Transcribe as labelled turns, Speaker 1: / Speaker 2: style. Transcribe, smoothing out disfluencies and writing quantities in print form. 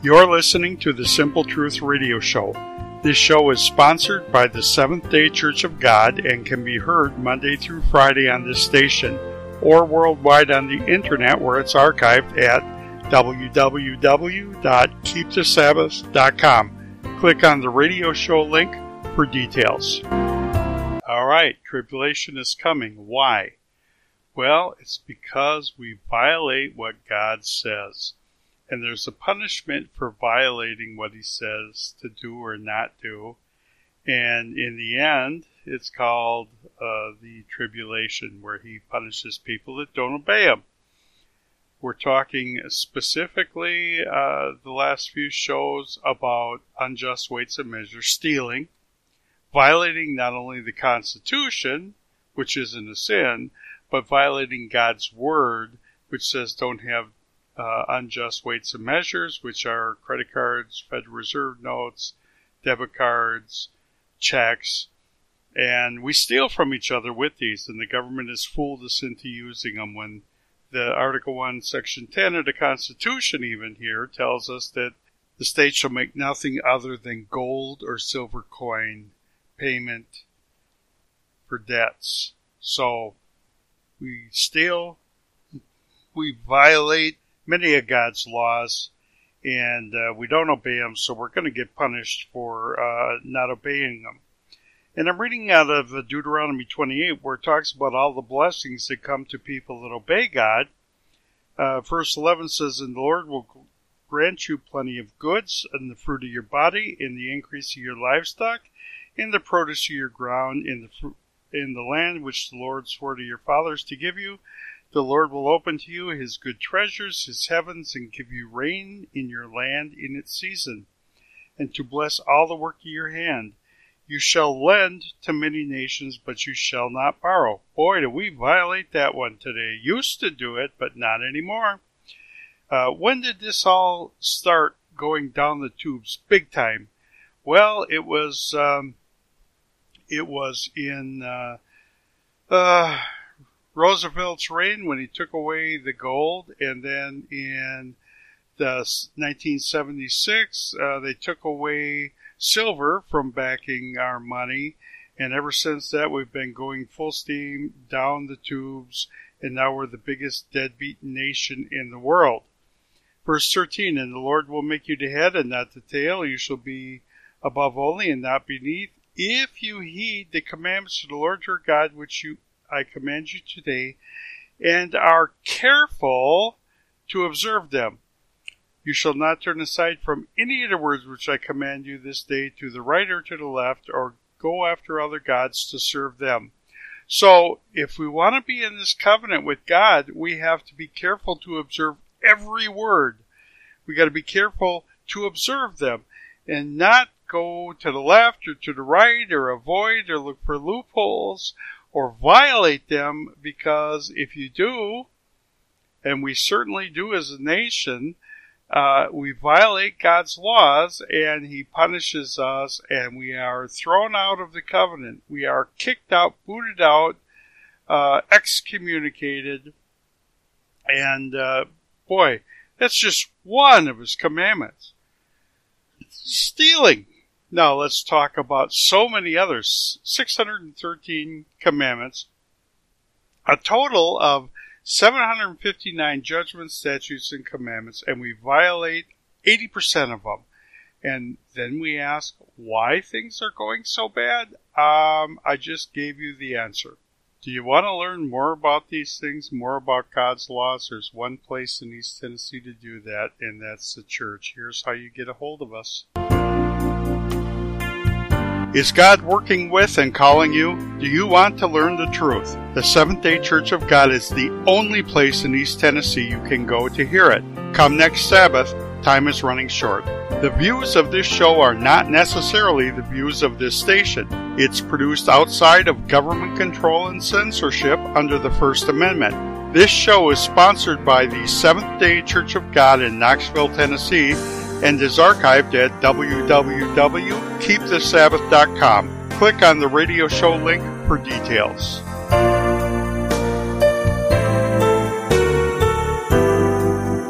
Speaker 1: You're listening to the Simple Truth Radio Show. This show is sponsored by the Seventh-day Church of God and can be heard Monday through Friday on this station or worldwide on the internet where it's archived at www.keepthesabbath.com. Click on the radio show link for details. All right, tribulation is coming. Why? Well, it's because we violate what God says. And there's a punishment for violating what he says to do or not do. And in the end, it's called the tribulation, where he punishes people that don't obey him. We're talking specifically the last few shows about unjust weights and measures, stealing, violating not only the Constitution, which isn't a sin, but violating God's Word, which says don't have unjust weights and measures, which are credit cards, Federal Reserve notes, debit cards, checks, and we steal from each other with these, and the government has fooled us into using them when the Article 1, Section 10 of the Constitution even here tells us that the state shall make nothing other than gold or silver coin payment for debts. So we steal, we violate many of God's laws, and we don't obey them, so we're going to get punished for not obeying them. And I'm reading out of Deuteronomy 28, where it talks about all the blessings that come to people that obey God. Verse 11 says, "And the Lord will grant you plenty of goods, and the fruit of your body, in the increase of your livestock, in the produce of your ground, in the land which the Lord swore to your fathers to give you. The Lord will open to you his good treasures, his heavens, and give you rain in your land in its season, and to bless all the work of your hand. You shall lend to many nations, but you shall not borrow." Boy, do we violate that one today. Used to do it, but not anymore. When did this all start going down the tubes big time? Well, it was in Roosevelt's reign when he took away the gold, and then in the 1976 they took away silver from backing our money, and ever since that we've been going full steam down the tubes, and now we're the biggest deadbeat nation in the world. Verse 13, "And the Lord will make you the head and not the tail. You shall be above only and not beneath, if you heed the commandments of the Lord your God, which I command you today, and are careful to observe them. You shall not turn aside from any of the words which I command you this day to the right or to the left, or go after other gods to serve them." So, if we want to be in this covenant with God, we have to be careful to observe every word. We got to be careful to observe them, and not go to the left or to the right, or avoid or look for loopholes, or violate them, because if you do, and we certainly do as a nation, we violate God's laws, and he punishes us, and we are thrown out of the covenant. We are kicked out, booted out, excommunicated, and boy, that's just one of his commandments. Stealing. Now let's talk about so many others. 613 commandments. A total of 759 judgments, statutes, and commandments, and we violate 80% of them. And then we ask why things are going so bad. I just gave you the answer. Do you want to learn more about these things, more about God's laws? There's one place in East Tennessee to do that, and that's the church. Here's how you get a hold of us. Is God working with and calling you? Do you want to learn the truth? The Seventh-day Church of God is the only place in East Tennessee you can go to hear it. Come next Sabbath. Time is running short. The views of this show are not necessarily the views of this station. It's produced outside of government control and censorship under the First Amendment. This show is sponsored by the Seventh-day Church of God in Knoxville, Tennessee, and is archived at www.keepthesabbath.com. Click on the radio show link for details.